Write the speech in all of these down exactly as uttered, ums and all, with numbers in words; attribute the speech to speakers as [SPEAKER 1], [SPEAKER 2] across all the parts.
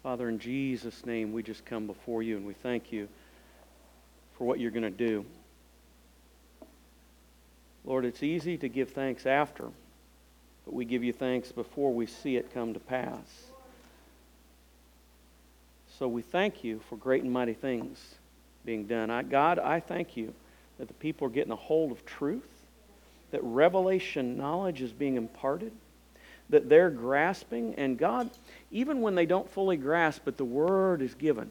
[SPEAKER 1] Father, in Jesus' name, we just come before you and we thank you for what you're going to do. Lord, it's easy to give thanks after, but we give you thanks before we see it come to pass. So we thank you for great and mighty things being done. I, God, I thank you that the people are getting a hold of truth, that revelation knowledge is being imparted, that they're grasping, and God, even when they don't fully grasp, but the Word is given,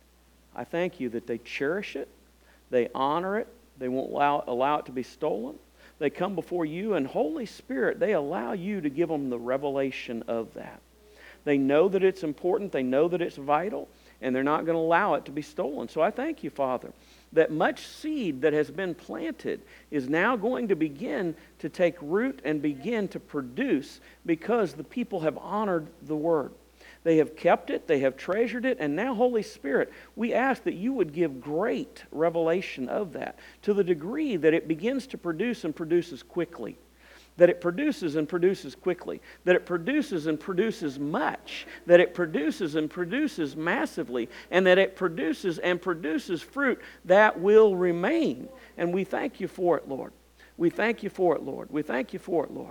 [SPEAKER 1] I thank you that they cherish it, they honor it, they won't allow, allow it to be stolen. They come before you, and Holy Spirit, they allow you to give them the revelation of that. They know that it's important, they know that it's vital, and they're not going to allow it to be stolen. So I thank you, Father, that much seed that has been planted is now going to begin to take root and begin to produce because the people have honored the Word. They have kept it, they have treasured it, and now, Holy Spirit, we ask that you would give great revelation of that to the degree that it begins to produce and produces quickly. That it produces and produces quickly, that it produces and produces much, that it produces and produces massively, and that it produces and produces fruit that will remain. And we thank you for it, Lord. We thank you for it, Lord. We thank you for it, Lord.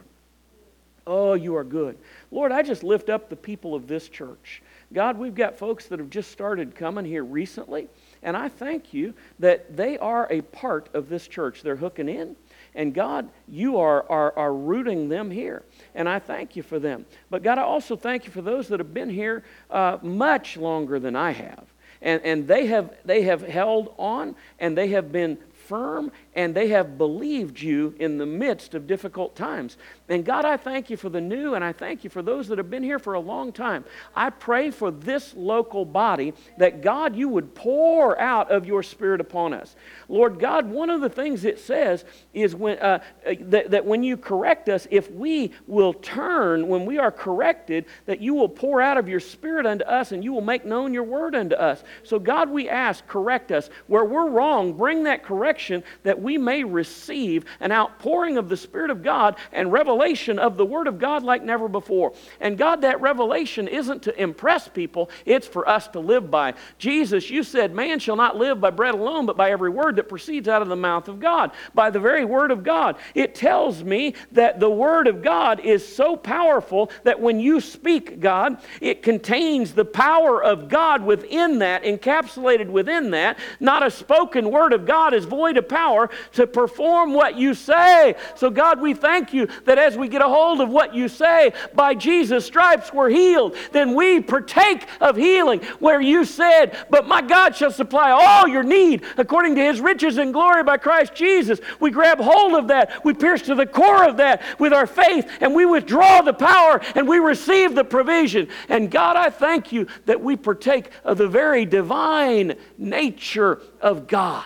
[SPEAKER 1] Oh, you are good. Lord, I just lift up the people of this church. God, we've got folks that have just started coming here recently, and I thank you that they are a part of this church. They're hooking in. And God, you are, are, are rooting them here. And I thank you for them. But God, I also thank you for those that have been here uh, much longer than I have. And, and they have they have held on, and they have been firm, and they have believed you in the midst of difficult times. And God, I thank you for the new, and I thank you for those that have been here for a long time. I pray for this local body that, God, you would pour out of your Spirit upon us. Lord God, one of the things it says is when uh, that, that when you correct us, if we will turn, when we are corrected, that you will pour out of your Spirit unto us, and you will make known your word unto us. So God, we ask, correct us. Where we're wrong, bring that correction that we may receive an outpouring of the Spirit of God and revelation of the Word of God like never before. And God, that revelation isn't to impress people, it's for us to live by. Jesus, you said, man shall not live by bread alone, but by every word that proceeds out of the mouth of God, by the very Word of God. It tells me that the Word of God is so powerful that when you speak, God, it contains the power of God within that, encapsulated within that. Not a spoken word of God is void of power to perform what you say. So God, we thank you that as we get a hold of what you say, by Jesus' stripes we're healed, then we partake of healing where you said, but my God shall supply all your need according to his riches and glory by Christ Jesus. We grab hold of that, we pierce to the core of that with our faith, and we withdraw the power and we receive the provision. And God, I thank you that we partake of the very divine nature of God.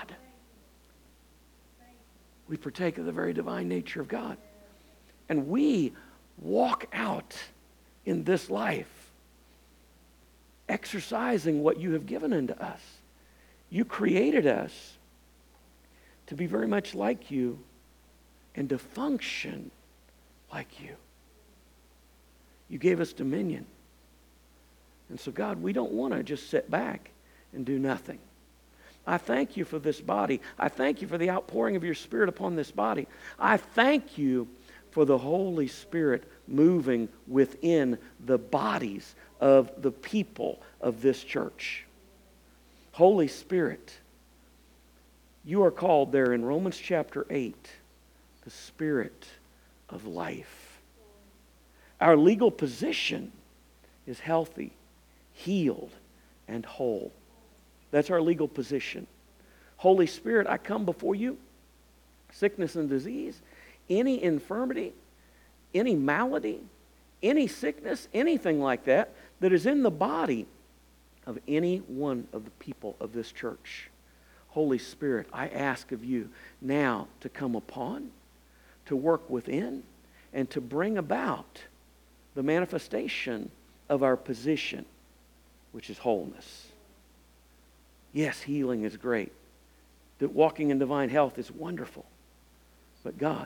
[SPEAKER 1] We partake of the very divine nature of God. And we walk out in this life exercising what you have given unto us. You created us to be very much like you and to function like you. You gave us dominion. And so, God, we don't want to just sit back and do nothing. I thank you for this body. I thank you for the outpouring of your Spirit upon this body. I thank you for the Holy Spirit moving within the bodies of the people of this church. Holy Spirit, you are called there in Romans chapter eight, the Spirit of life. Our legal position is healthy, healed, and whole. That's our legal position. Holy Spirit, I come before you. Sickness and disease, any infirmity, any malady, any sickness, anything like that, that is in the body of any one of the people of this church. Holy Spirit, I ask of you now to come upon, to work within, and to bring about the manifestation of our position, which is wholeness. Yes, healing is great. That walking in divine health is wonderful. But God,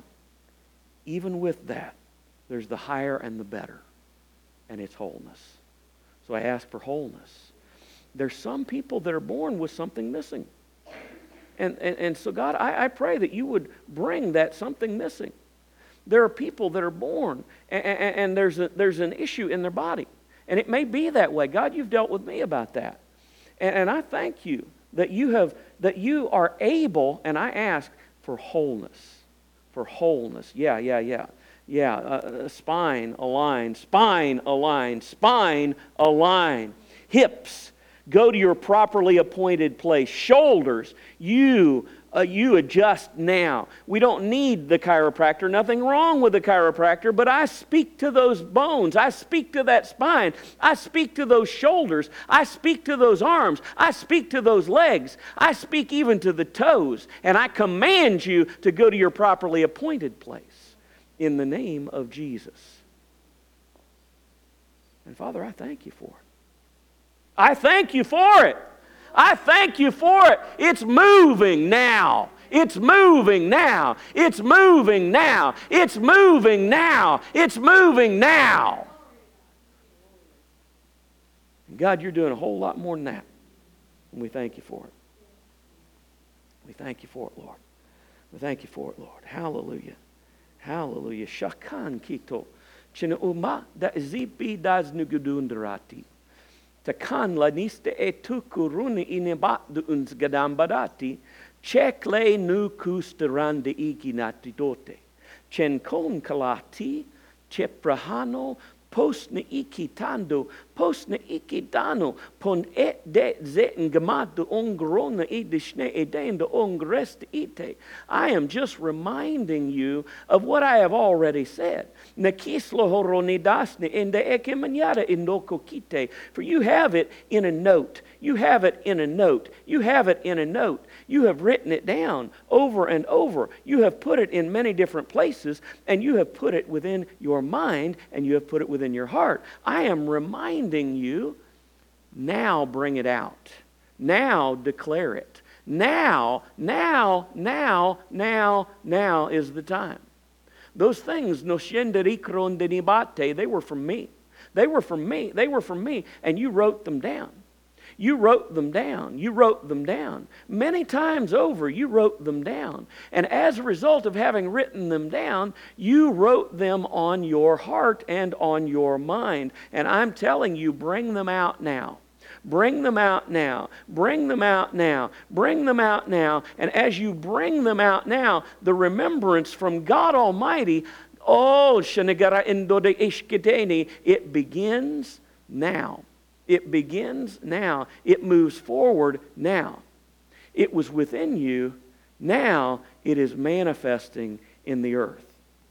[SPEAKER 1] even with that, there's the higher and the better, and it's wholeness. So I ask for wholeness. There's some people that are born with something missing. And, and, and so, God, I, I pray that you would bring that something missing. There are people that are born, and, and, and there's, a, there's an issue in their body. And it may be that way. God, you've dealt with me about that. And, and I thank you that you have that you are able, and I ask for wholeness. For wholeness. Yeah, yeah, yeah. Yeah, uh, spine aligned, spine aligned, spine aligned. Hips, go to your properly appointed place. Shoulders, you uh, you adjust now. We don't need the chiropractor. Nothing wrong with the chiropractor, but I speak to those bones. I speak to that spine. I speak to those shoulders. I speak to those arms. I speak to those legs. I speak even to the toes. And I command you to go to your properly appointed place in the name of Jesus. And Father, I thank you for it. I thank you for it. I thank you for it. It's moving now. It's moving now. It's moving now. It's moving now. It's moving now. God, you're doing a whole lot more than that. And we thank you for it. We thank you for it, Lord. We thank you for it, Lord. Hallelujah. Hallelujah. Shakan kito. China uma da zipi das nugudundarati. Takan laniste etukuruni inebat de uns gadambadati. Chekle nu kusterande iginati dote. Chen kon kalati. Cheprahano. Postne ikitando, postne ikidano, pon et de zeten gamado ongrona idishne edendo ongrest ite. I am just reminding you of what I have already said. Nakislo horonidasne in the ekemanyada indoko kite. For you have it in a note. You have it in a note. You have it in a note. You have written it down over and over. You have put it in many different places, and you have put it within your mind, and you have put it within your heart. I am reminding you, now bring it out. Now declare it. Now, now, now, now, now is the time. Those things, no shenderikron denibate, they were from me. They were from me. They were from me, and you wrote them down. You wrote them down. You wrote them down. Many times over, you wrote them down. And as a result of having written them down, you wrote them on your heart and on your mind. And I'm telling you, bring them out now. Bring them out now. Bring them out now. Bring them out now. And as you bring them out now, the remembrance from God Almighty, oh, Shanagara Indode Ishkiteni, it begins now. It begins now. It moves forward now. It was within you. Now it is manifesting in the earth.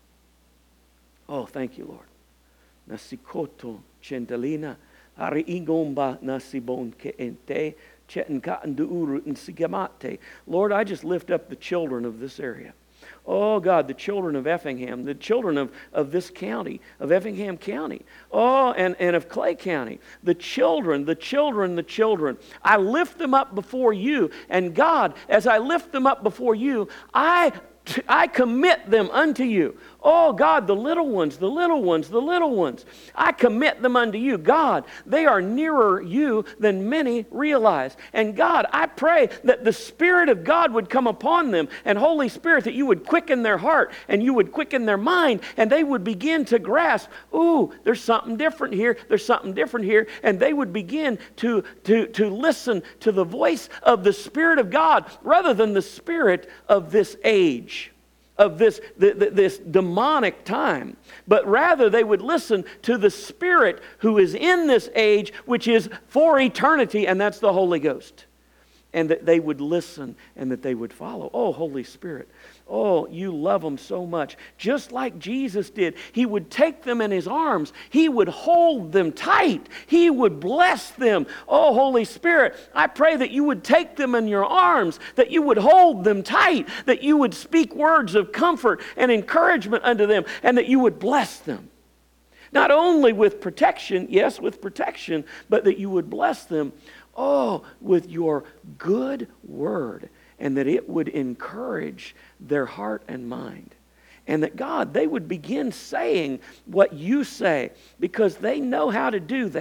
[SPEAKER 1] Oh, thank you, Lord. Nasikoto chentalina ari igomba nasibon keente chetenka nduuru nsigamate. Lord, I just lift up the children of this area. Oh, God, the children of Effingham, the children of, of this county, of Effingham County. Oh, and, and of Clay County. The children, the children, the children. I lift them up before you. And God, as I lift them up before you, I, I commit them unto you. Oh, God, the little ones, the little ones, the little ones. I commit them unto you. God, they are nearer you than many realize. And God, I pray that the Spirit of God would come upon them. And Holy Spirit, that you would quicken their heart and you would quicken their mind. And they would begin to grasp, ooh, there's something different here. There's something different here. And they would begin to, to, to listen to the voice of the Spirit of God rather than the spirit of this age. Of this, this demonic time. But rather they would listen to the Spirit who is in this age, which is for eternity, and that's the Holy Ghost. And that they would listen and that they would follow. Oh, Holy Spirit. Oh, you love them so much. Just like Jesus did. He would take them in His arms. He would hold them tight. He would bless them. Oh, Holy Spirit, I pray that you would take them in your arms, that you would hold them tight, that you would speak words of comfort and encouragement unto them, and that you would bless them. Not only with protection, yes, with protection, but that you would bless them, oh, with your good word, and that it would encourage their heart and mind. And that, God, they would begin saying what you say because they know how to do that.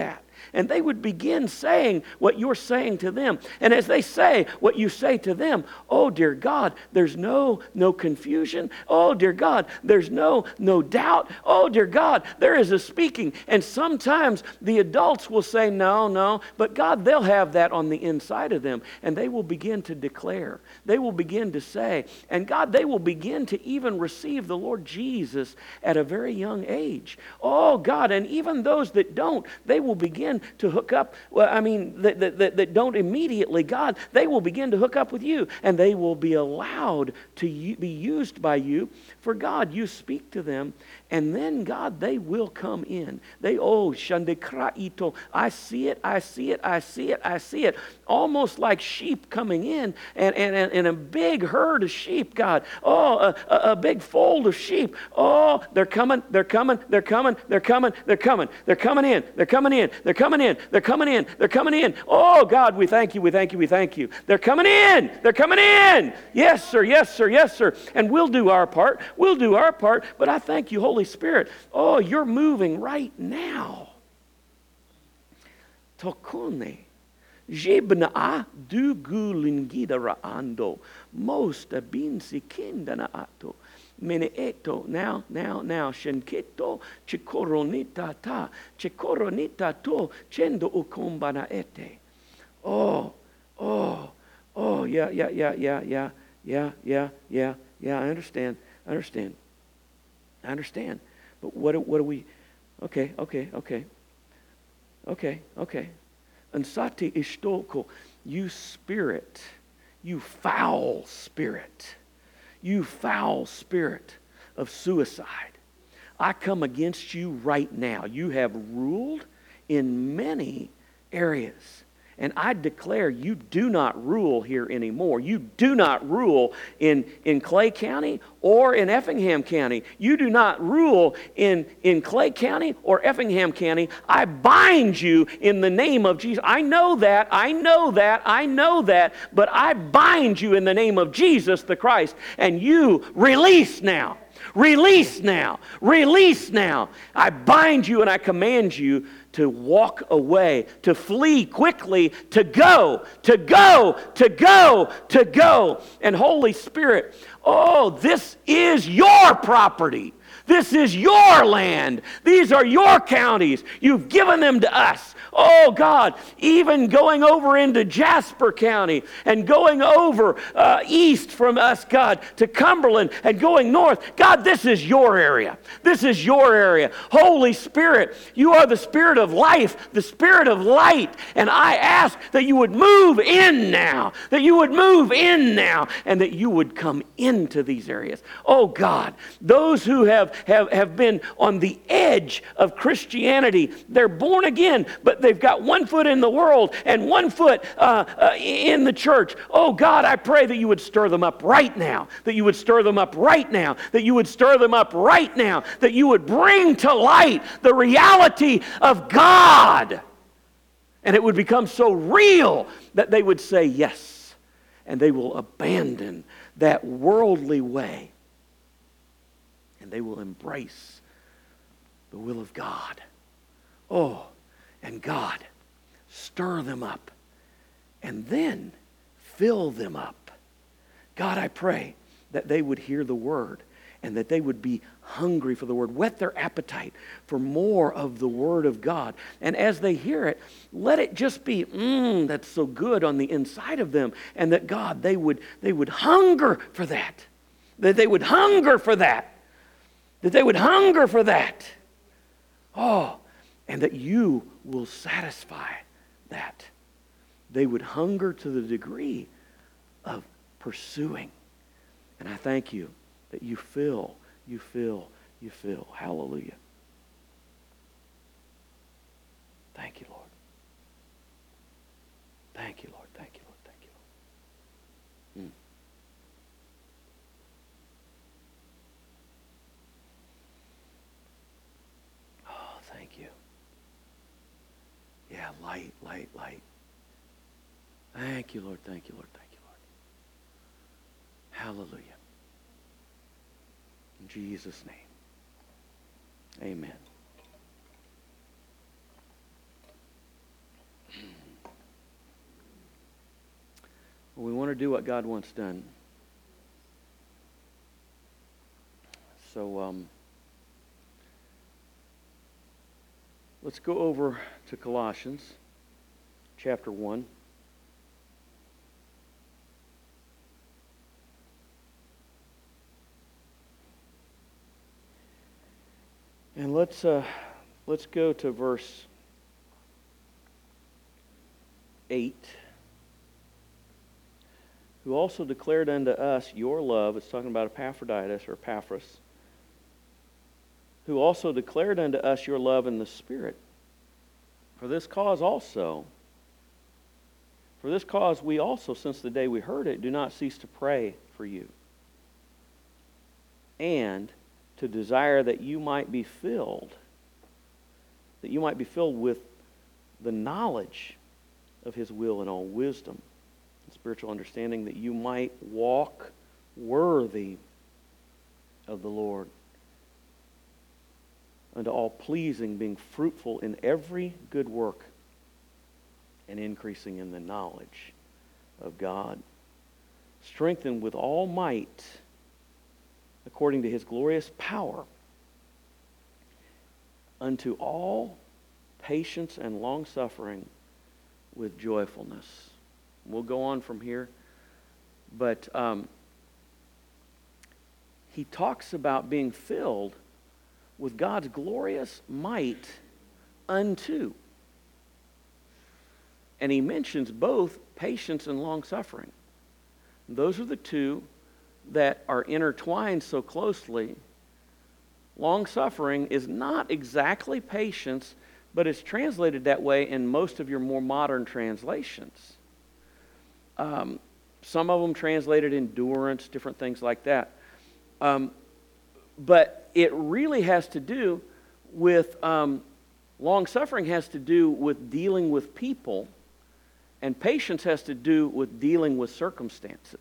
[SPEAKER 1] And they would begin saying what you're saying to them. And as they say what you say to them, oh, dear God, there's no, no confusion. Oh, dear God, there's no, no doubt. Oh, dear God, there is a speaking. And sometimes the adults will say, no, no. But God, they'll have that on the inside of them. And they will begin to declare. They will begin to say. And God, they will begin to even receive the Lord Jesus at a very young age. Oh, God, and even those that don't, they will begin to hook up. Well, I mean, that, that, that don't immediately, God, they will begin to hook up with you. And they will be allowed to be used by you. For God, you speak to them. And then, God, they will come in. They, oh, shandekraito. I see it, I see it, I see it, I see it. Almost like sheep coming in and, and, and a big herd of sheep, God. Oh, a, a, a big fold of sheep. Oh, they're coming, they're coming, they're coming, they're coming, they're coming. They're coming in, they're coming in, they're coming in, they're coming in, they're coming in. Oh, God, we thank you, we thank you, we thank you. They're coming in, they're coming in. Yes, sir, yes, sir, yes, sir. And we'll do our part, we'll do our part. But I thank you, Holy Spirit. Oh, you're moving right now. Tokune. Jebna du gulingida raando. Most abinsi kindana ato. Meneeto. Now, now, now. Shenketo. Chikoronita ta. Chikoronita to. Chendo ukombana ete. Oh, oh, oh, yeah, yeah, yeah, yeah, yeah, yeah, yeah, yeah, yeah. I understand. I understand. I understand. But what, what do we... Okay, okay, okay. Okay, okay. Ansati ishtoko, you spirit, you foul spirit, you foul spirit of suicide. I come against you right now. You have ruled in many areas. And I declare you do not rule here anymore. You do not rule in, in Clay County or in Effingham County. You do not rule in, in Clay County or Effingham County. I bind you in the name of Jesus. I know that, I know that, I know that, but I bind you in the name of Jesus the Christ. And you release now. Release now. Release now. I bind you and I command you to walk away, to flee quickly, to go, to go, to go, to go. And Holy Spirit, oh, this is your property. This is your land. These are your counties. You've given them to us. Oh, God, even going over into Jasper County and going over uh, east from us, God, to Cumberland and going north. God, this is your area. This is your area. Holy Spirit, you are the Spirit of life, the Spirit of light. And I ask that you would move in now, that you would move in now, and that you would come into these areas. Oh, God, those who have, have, have been on the edge of Christianity, they're born again, but they've got one foot in the world and one foot uh, uh, in the church. Oh, God, I pray that you would stir them up right now, that you would stir them up right now, that you would stir them up right now, that you would bring to light the reality of God. And it would become so real that they would say yes, and they will abandon that worldly way, and they will embrace the will of God. Oh, and God, stir them up and then fill them up. God, I pray that they would hear the word and that they would be hungry for the word. Whet their appetite for more of the word of God. And as they hear it, let it just be, mmm, that's so good on the inside of them. And that, God, they would, they would hunger for that. That they would hunger for that. That they would hunger for that. Oh, and that you will satisfy that. They would hunger to the degree of pursuing. And I thank you that you fill, you fill, you fill. Hallelujah. Thank you, Lord. Thank you, Lord. Thank you, Lord. Thank you, Lord. Mm. Oh, thank you. Yeah, light, light, light. Thank you, Lord. Thank you, Lord. Thank you, Lord. Hallelujah. In Jesus' name. Amen. to do what God wants done. So um, let's go over to Colossians chapter one. And let's uh, let's go to verse eight. Who also declared unto us your love. It's talking about Epaphroditus or Epaphras. Who also declared unto us your love in the Spirit. For this cause also, for this cause we also, since the day we heard it, do not cease to pray for you. And to desire that you might be filled, that you might be filled with the knowledge of His will and all wisdom and spiritual understanding, that you might walk worthy of the Lord, unto all pleasing, being fruitful in every good work and increasing in the knowledge of God, strengthened with all might according to His glorious power, unto all patience and long-suffering with joyfulness. We'll go on from here, but um, he talks about being filled with God's glorious might unto. And he mentions both patience and long-suffering. Those are the two that are intertwined so closely. Long-suffering is not exactly patience, but it's translated that way in most of your more modern translations. Um, some of them translated endurance, different things like that. Um, but it really has to do with, um, long-suffering has to do with dealing with people, and patience has to do with dealing with circumstances.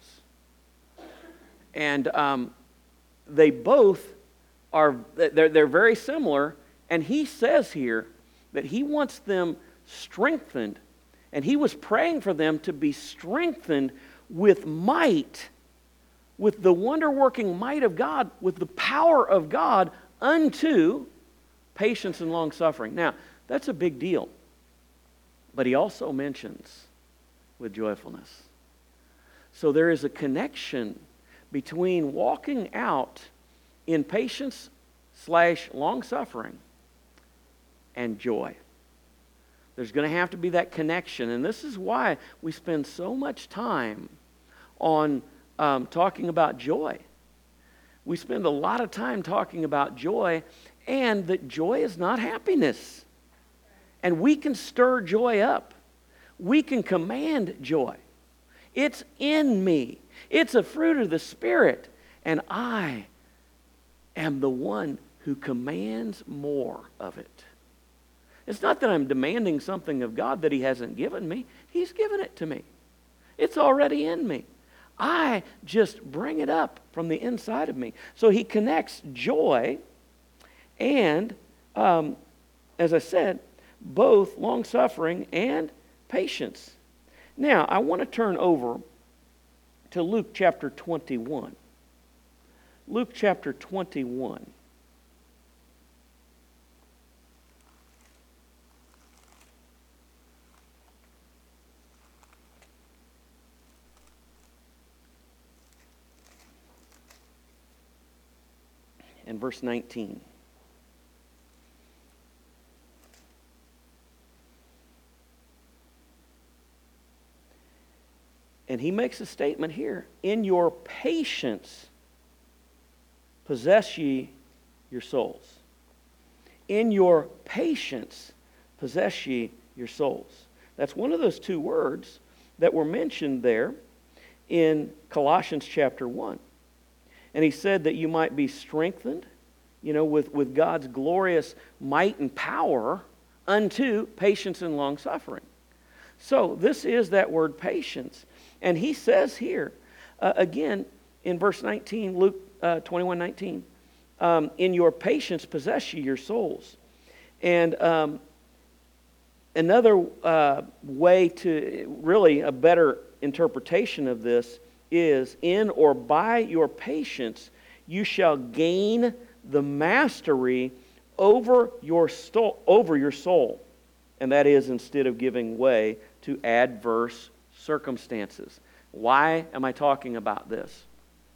[SPEAKER 1] And um, they both are, they're, they're very similar. And he says here that he wants them strengthened. And he was praying for them to be strengthened with might, with the wonder-working might of God, with the power of God unto patience and long-suffering. Now, that's a big deal. But he also mentions with joyfulness. So there is a connection between walking out in patience slash long-suffering and joy. There's going to have to be that connection. And this is why we spend so much time on um, talking about joy. We spend a lot of time talking about joy, and that joy is not happiness. And we can stir joy up. We can command joy. It's in me. It's a fruit of the Spirit. And I am the one who commands more of it. It's not that I'm demanding something of God that He hasn't given me. He's given it to me. It's already in me. I just bring it up from the inside of me. So He connects joy and, um, as I said, both long-suffering and patience. Now, I want to turn over to Luke chapter twenty-one. Luke chapter twenty-one. And verse nineteen. And he makes a statement here. In your patience possess ye your souls. In your patience possess ye your souls. That's one of those two words that were mentioned there in Colossians chapter one. And he said that you might be strengthened, you know, with, with God's glorious might and power unto patience and long suffering. So this is that word patience. And he says here, uh, again, in verse nineteen, Luke uh, twenty-one nineteen, um, in your patience possess ye your souls. And um, another uh, way to, really a better interpretation of this is, in or by your patience you shall gain the mastery over your, sto- over your soul. And that is, instead of giving way to adverse circumstances. Why am I talking about this?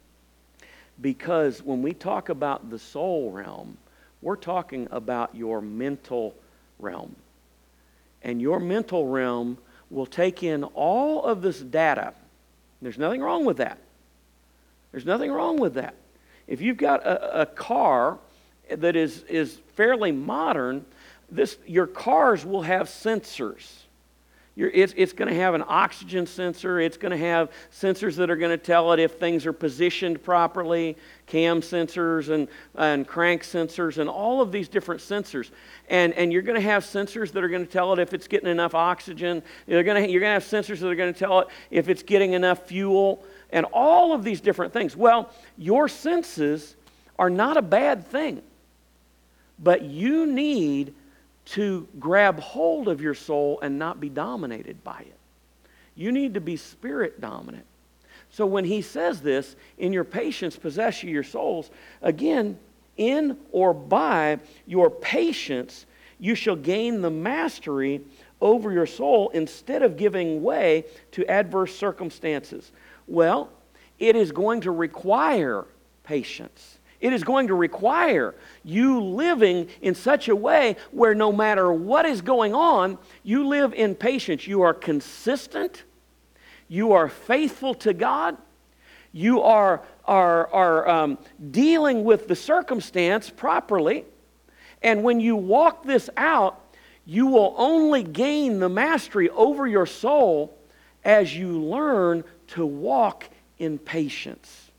[SPEAKER 1] Because when we talk about the soul realm, we're talking about your mental realm. And your mental realm will take in all of this data. There's nothing wrong with that. There's nothing wrong with that. If you've got a, a car that is, is fairly modern, this, your cars will have sensors. You're, it's it's going to have an oxygen sensor. It's going to have sensors that are going to tell it if things are positioned properly, cam sensors and, and crank sensors and all of these different sensors. And, and you're going to have sensors that are going to tell it if it's getting enough oxygen. You're going to, you're going to have sensors that are going to tell it if it's getting enough fuel and all of these different things. Well, your senses are not a bad thing, but you need to grab hold of your soul and not be dominated by it. You need to be spirit dominant. So when he says this, in your patience possess ye your souls, again, in or by your patience you shall gain the mastery over your soul instead of giving way to adverse circumstances. Well, it is going to require patience. It is going to require you living in such a way where no matter what is going on, you live in patience. You are consistent. You are faithful to God. You are, are, are um, dealing with the circumstance properly. And when you walk this out, you will only gain the mastery over your soul as you learn to walk in patience.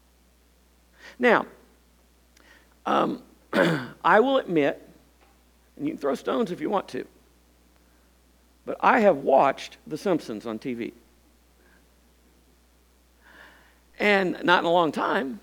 [SPEAKER 1] Now, Um, I will admit, and you can throw stones if you want to, but I have watched The Simpsons on T V. And not in a long time,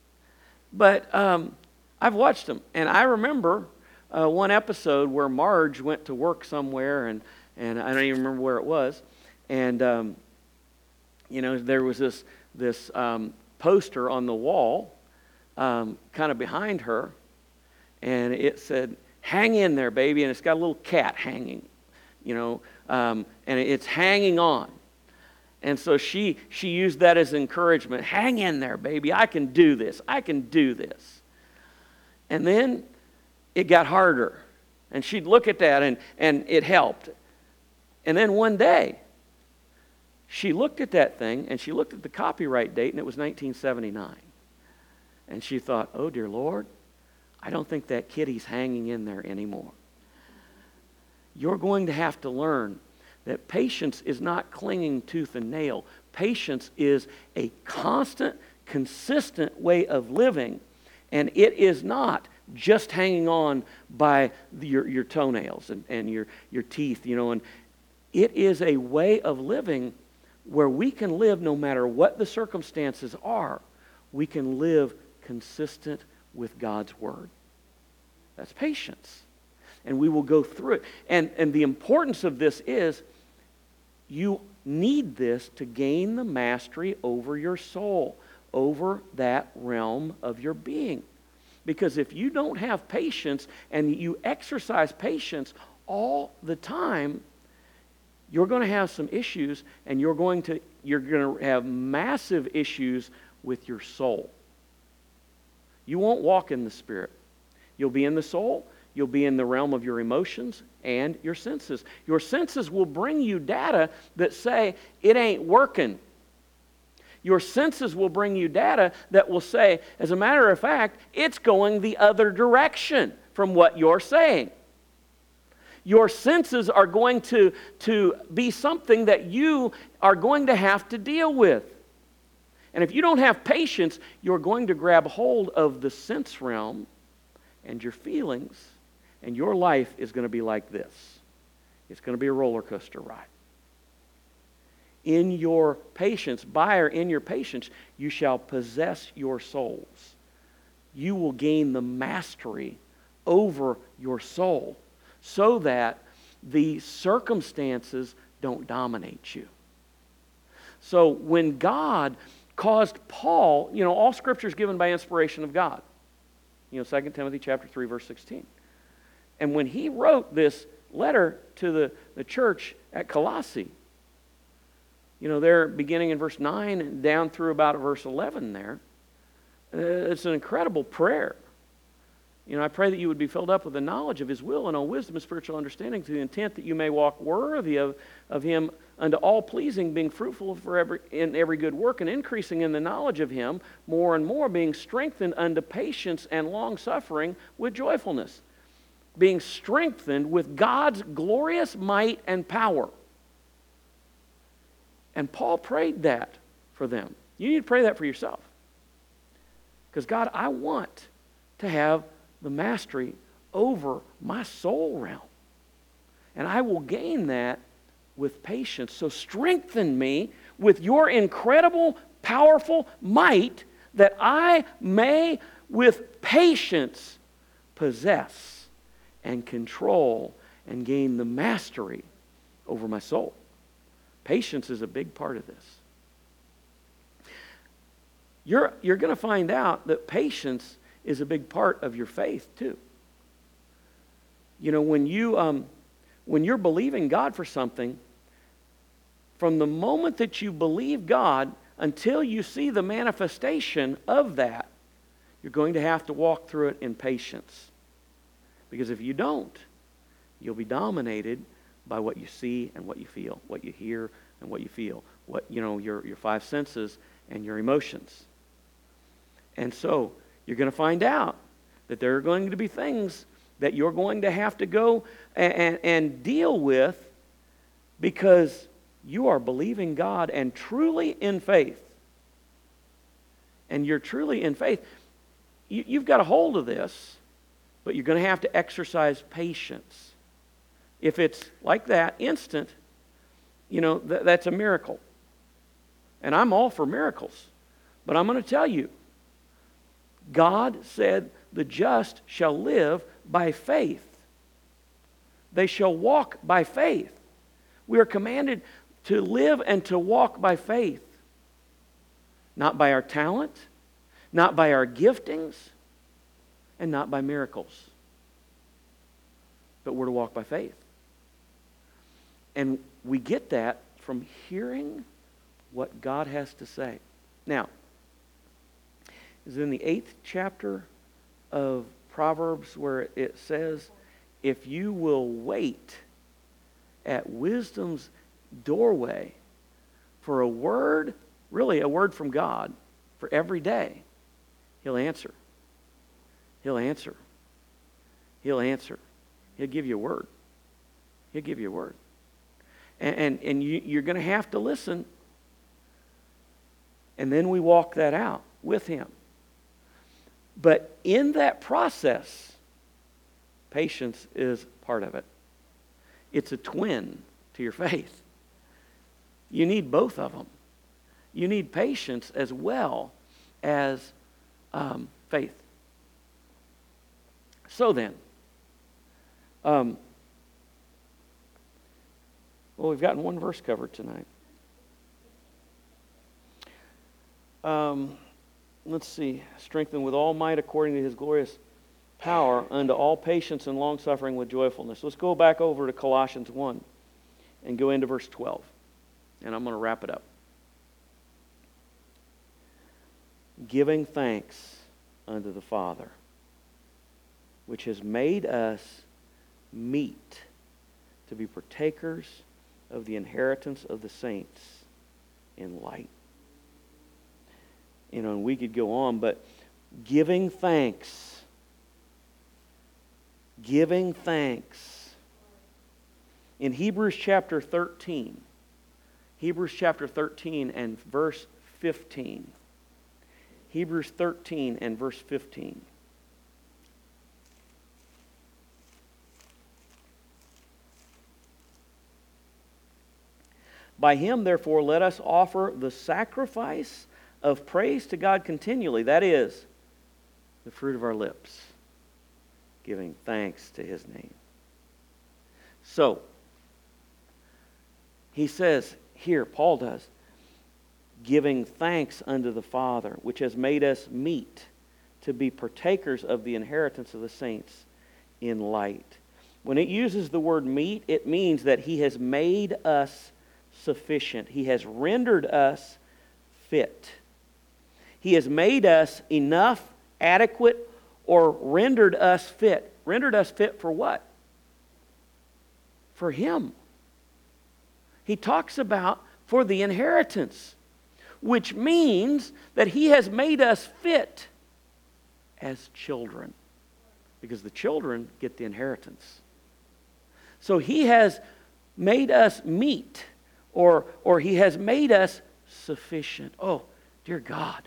[SPEAKER 1] but um, I've watched them. And I remember uh, one episode where Marge went to work somewhere, and, and I don't even remember where it was. And, um, you know, there was this, this um, poster on the wall Um, kind of behind her, and it said, "Hang in there, baby," and it's got a little cat hanging, you know, um, and it's hanging on. And so she she used that as encouragement. Hang in there, baby. I can do this. I can do this. And then it got harder, and she'd look at that, and and it helped. And then one day, she looked at that thing, and she looked at the copyright date, and it was nineteen seventy-nine. And she thought, "Oh, dear Lord, I don't think that kitty's hanging in there anymore." You're going to have to learn that patience is not clinging tooth and nail. Patience is a constant, consistent way of living, and it is not just hanging on by the, your, your toenails and, and your, your teeth, you know, and it is a way of living where we can live no matter what the circumstances are. We can live consistent with God's Word. That's patience. And we will go through it. And, and the importance of this is you need this to gain the mastery over your soul, over that realm of your being. Because if you don't have patience and you exercise patience all the time, you're going to have some issues, and you're going to you're going to have massive issues with your soul. You won't walk in the Spirit. You'll be in the soul. You'll be in the realm of your emotions and your senses. Your senses will bring you data that say, it ain't working. Your senses will bring you data that will say, as a matter of fact, it's going the other direction from what you're saying. Your senses are going to, to be something that you are going to have to deal with. And if you don't have patience, you're going to grab hold of the sense realm and your feelings, and your life is going to be like this. It's going to be a roller coaster ride. In your patience, by or in your patience, you shall possess your souls. You will gain the mastery over your soul so that the circumstances don't dominate you. So when God caused Paul, you know, all Scripture is given by inspiration of God. You know, Second Timothy chapter three, verse sixteen. And when he wrote this letter to the, the church at Colossae, you know, there beginning in verse nine and down through about verse eleven there, uh, it's an incredible prayer. You know, I pray that you would be filled up with the knowledge of His will and all wisdom and spiritual understanding, to the intent that you may walk worthy of, of Him unto all pleasing, being fruitful for every, in every good work, and increasing in the knowledge of Him more and more, being strengthened unto patience and long-suffering with joyfulness, being strengthened with God's glorious might and power. And Paul prayed that for them. You need to pray that for yourself. Because, God, I want to have the mastery over my soul realm. And I will gain that with patience. So strengthen me with your incredible, powerful might, that I may, with patience, possess and control and gain the mastery over my soul. Patience is a big part of this. You're, you're going to find out that patience is a big part of your faith too. You know, when, you, um, when you're believing God for something, from the moment that you believe God until you see the manifestation of that, you're going to have to walk through it in patience. Because if you don't, you'll be dominated by what you see and what you feel, what you hear and what you feel, what, you know, your, your five senses and your emotions. And so you're going to find out that there are going to be things that you're going to have to go and, and, and deal with, because you are believing God and truly in faith. And you're truly in faith. You, you've got a hold of this, but you're going to have to exercise patience. If it's like that, instant, you know, th- that's a miracle. And I'm all for miracles. But I'm going to tell you, God said the just shall live by faith. They shall walk by faith. We are commanded to live and to walk by faith. Not by our talent, not by our giftings, and not by miracles. But we're to walk by faith. And we get that from hearing what God has to say. Now, is in the eighth chapter of Proverbs where it says, if you will wait at wisdom's doorway for a word, really a word from God, for every day, He'll answer. He'll answer. He'll answer. He'll give you a word. He'll give you a word. And, and, and you, you're going to have to listen. And then we walk that out with Him. But in that process, patience is part of it. It's a twin to your faith. You need both of them. You need patience as well as um, faith. So then, um, well, we've gotten one verse covered tonight. Um, let's see. Strengthened with all might according to His glorious power unto all patience and long-suffering with joyfulness. Let's go back over to Colossians one and go into verse twelve. And I'm going to wrap it up. Giving thanks unto the Father, which has made us meet to be partakers of the inheritance of the saints in light. You know, and we could go on, but giving thanks. Giving thanks. In Hebrews chapter thirteen, Hebrews chapter thirteen and verse fifteen. Hebrews thirteen and verse fifteen. By Him, therefore, let us offer the sacrifice of praise to God continually. That is, the fruit of our lips, giving thanks to His name. So, He says here, Paul does, giving thanks unto the Father, which has made us meet to be partakers of the inheritance of the saints in light. When it uses the word meet, it means that He has made us sufficient. He has rendered us fit. He has made us enough, adequate, or rendered us fit. Rendered us fit for what? For Him. He talks about for the inheritance, which means that He has made us fit as children, because the children get the inheritance. So He has made us meet, or, or He has made us sufficient. Oh, dear God.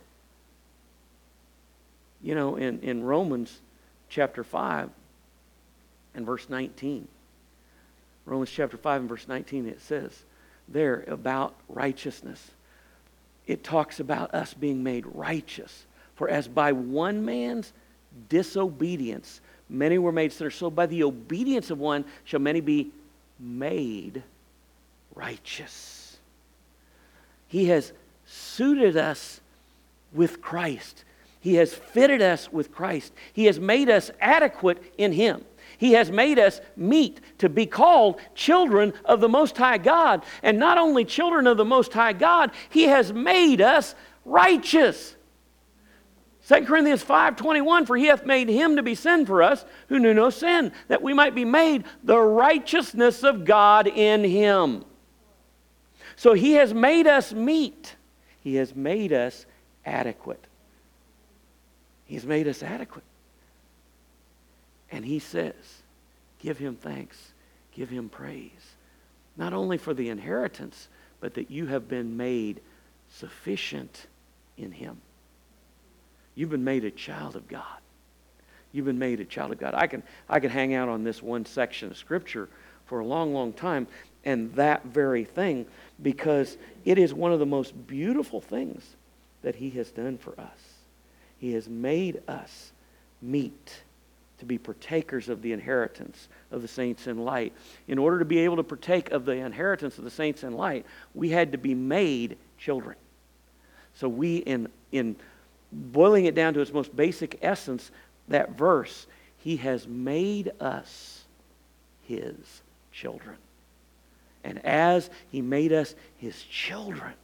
[SPEAKER 1] You know, in, in Romans chapter five and verse nineteen, Romans chapter five and verse nineteen, it says there about righteousness. It talks about us being made righteous. For as by one man's disobedience many were made sinners, so by the obedience of one shall many be made righteous. He has suited us with Christ. He has fitted us with Christ. He has made us adequate in Him. He has made us meet to be called children of the Most High God. And not only children of the Most High God, He has made us righteous. Second Corinthians five twenty-one, for He hath made Him to be sin for us, who knew no sin, that we might be made the righteousness of God in Him. So He has made us meet. He has made us adequate. He's made us adequate. And He says, give Him thanks, give Him praise. Not only for the inheritance, but that you have been made sufficient in Him. You've been made a child of God. You've been made a child of God. I can, I can hang out on this one section of Scripture for a long, long time, and that very thing, because it is one of the most beautiful things that He has done for us. He has made us meet to be partakers of the inheritance of the saints in light. In order to be able to partake of the inheritance of the saints in light, we had to be made children. So we, in, in boiling it down to its most basic essence, that verse, He has made us His children. And as He made us His children,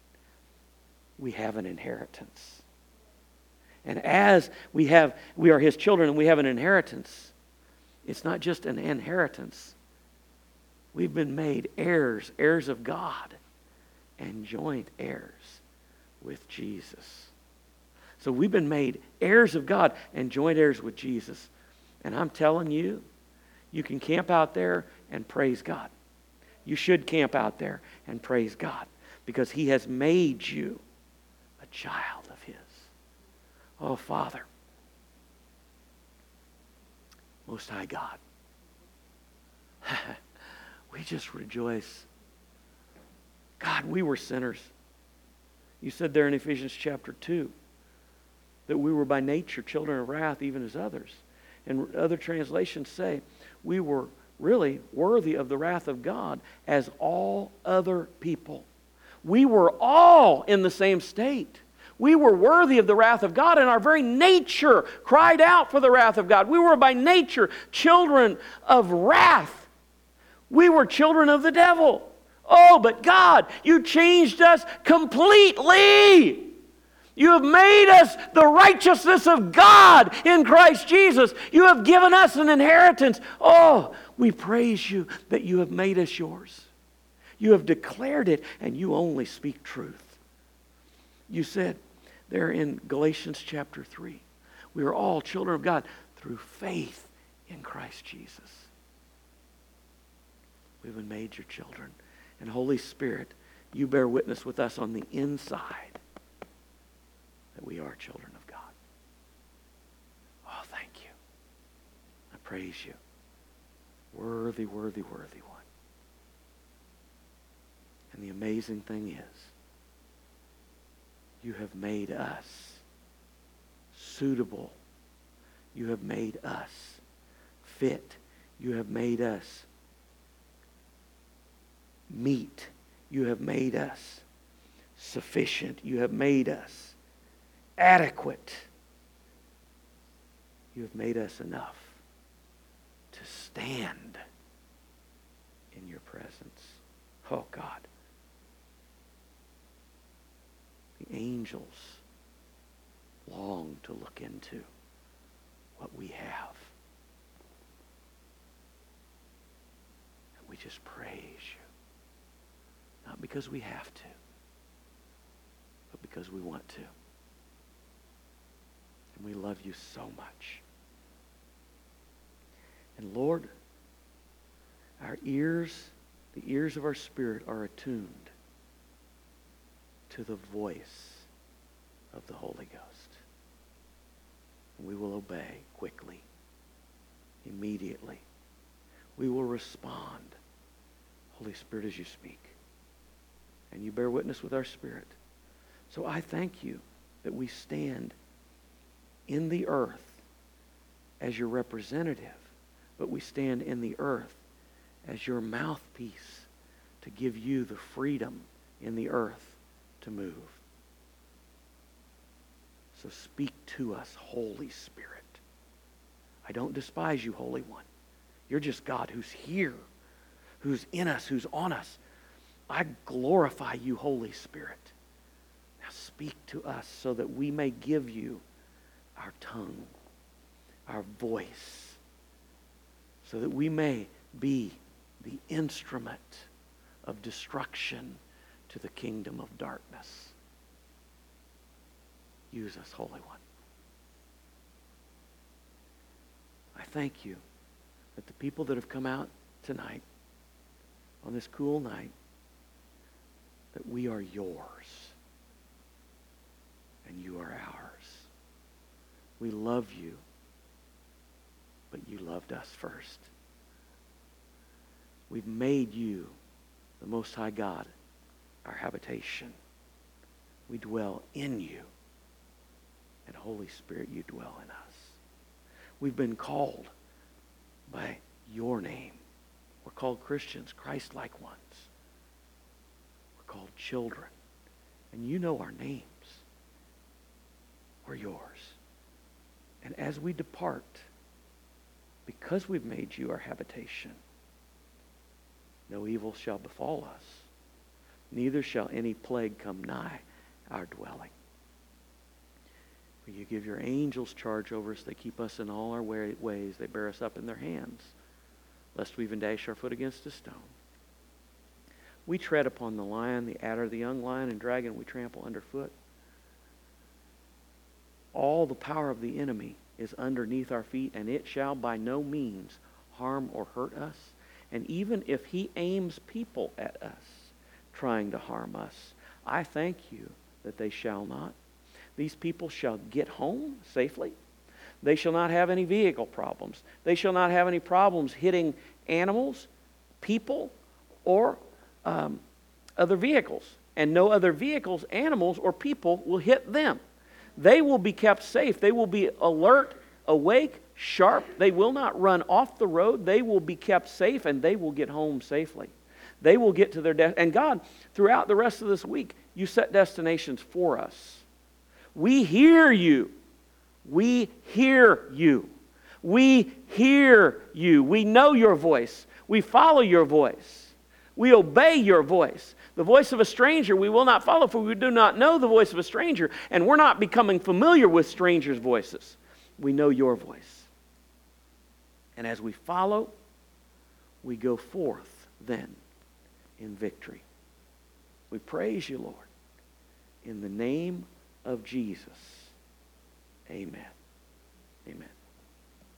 [SPEAKER 1] we have an inheritance. And as we have, we are His children and we have an inheritance, it's not just an inheritance. We've been made heirs, heirs of God, and joint heirs with Jesus. So we've been made heirs of God and joint heirs with Jesus. And I'm telling you, you can camp out there and praise God. You should camp out there and praise God, because He has made you a child of His. Oh, Father, Most High God, we just rejoice. God, we were sinners. You said there in Ephesians chapter two that we were by nature children of wrath, even as others. And other translations say we were really worthy of the wrath of God as all other people. We were all in the same state. We were worthy of the wrath of God, and our very nature cried out for the wrath of God. We were by nature children of wrath. We were children of the devil. Oh, but God, You changed us completely. You have made us the righteousness of God in Christ Jesus. You have given us an inheritance. Oh, we praise You that You have made us Yours. You have declared it, and You only speak truth. You said there in Galatians chapter three, we are all children of God through faith in Christ Jesus. We've been made Your children. And Holy Spirit, You bear witness with us on the inside that we are children of God. Oh, thank You. I praise You. Worthy, worthy, worthy one. And the amazing thing is, You have made us suitable. You have made us fit. You have made us meet. You have made us sufficient. You have made us adequate. You have made us enough to stand in your presence. Oh God. The angels long to look into what we have. And we just praise you. Not because we have to, but because we want to. And we love you so much. And Lord, our ears, the ears of our spirit are attuned to the voice of the Holy Ghost. And we will obey quickly, immediately. We will respond, Holy Spirit, as you speak. And you bear witness with our spirit. So I thank you that we stand in the earth as your representative, but we stand in the earth as your mouthpiece to give you the freedom in the earth to move. So speak to us, Holy Spirit. I don't despise you, Holy One. You're just God who's here, who's in us, who's on us. I glorify you, Holy Spirit. Now speak to us so that we may give you our tongue, our voice, so that we may be the instrument of destruction to the kingdom of darkness. Use us, Holy One. I thank you that the people that have come out tonight, on this cool night, that we are yours and you are ours. We love you, but you loved us first. We've made you, the Most High God, our habitation. We dwell in you. And Holy Spirit, you dwell in us. We've been called by your name. We're called Christians, Christ-like ones. We're called children. And you know our names. We're yours. And as we depart, because we've made you our habitation, no evil shall befall us, neither shall any plague come nigh our dwelling. For you give your angels charge over us. They keep us in all our ways. They bear us up in their hands, lest we even dash our foot against a stone. We tread upon the lion, the adder, the young lion, and dragon we trample underfoot. All the power of the enemy is underneath our feet, and it shall by no means harm or hurt us. And even if he aims people at us, trying to harm us, I thank you that they shall not. These people shall get home safely. They shall not have any vehicle problems. They shall not have any problems hitting animals, people, or um, other vehicles. And no other vehicles, animals, or people will hit them. They will be kept safe. They will be alert, awake, sharp. They will not run off the road. They will be kept safe, and they will get home safely. They will get to their death. And God, throughout the rest of this week, you set destinations for us. We hear you. We hear you. We hear you. We know your voice. We follow your voice. We obey your voice. The voice of a stranger we will not follow, for we do not know the voice of a stranger, and we're not becoming familiar with strangers' voices. We know your voice. And as we follow, we go forth then in victory. We praise you, Lord, in the name of Jesus. Amen. Amen.